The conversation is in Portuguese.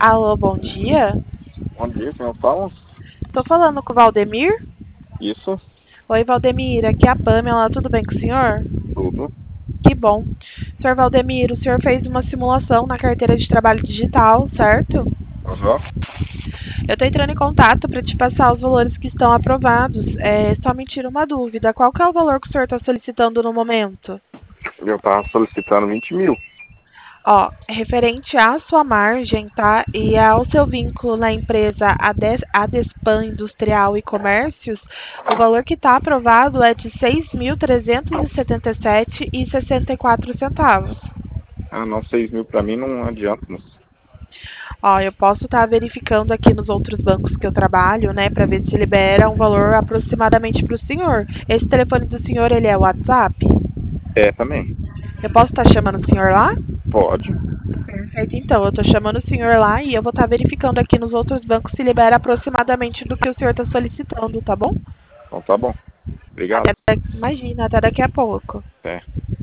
Alô, bom dia. Bom dia, quem fala? Tô falando com o Valdemir. Isso, Oi, Valdemir, aqui é a Pamela, tudo bem com o senhor? tudo. Que bom. Senhor Valdemir, o senhor fez uma simulação na carteira de trabalho digital, certo? Aham. Eu tô entrando em contato para te passar os valores que estão aprovados. Só me tira uma dúvida, qual que é o valor que o senhor está solicitando no momento? Eu tava solicitando 20 mil. Ó, referente à sua margem, tá? E ao seu vínculo na empresa Adespan Industrial e Comércios, o valor que está aprovado é de R$ 6.377,64. Ah, não, 6 mil pra mim não adianta, não. Ó, eu posso estar verificando aqui nos outros bancos que eu trabalho, né, para ver se libera um valor aproximadamente para o senhor. Esse telefone do senhor, ele é WhatsApp? É, também. Eu posso estar chamando o senhor lá? Pode. Perfeito, então, eu tô chamando o senhor lá e eu vou estar verificando aqui nos outros bancos se libera aproximadamente do que o senhor está solicitando, tá bom? Então tá bom. Obrigado. Imagina, até daqui a pouco. É.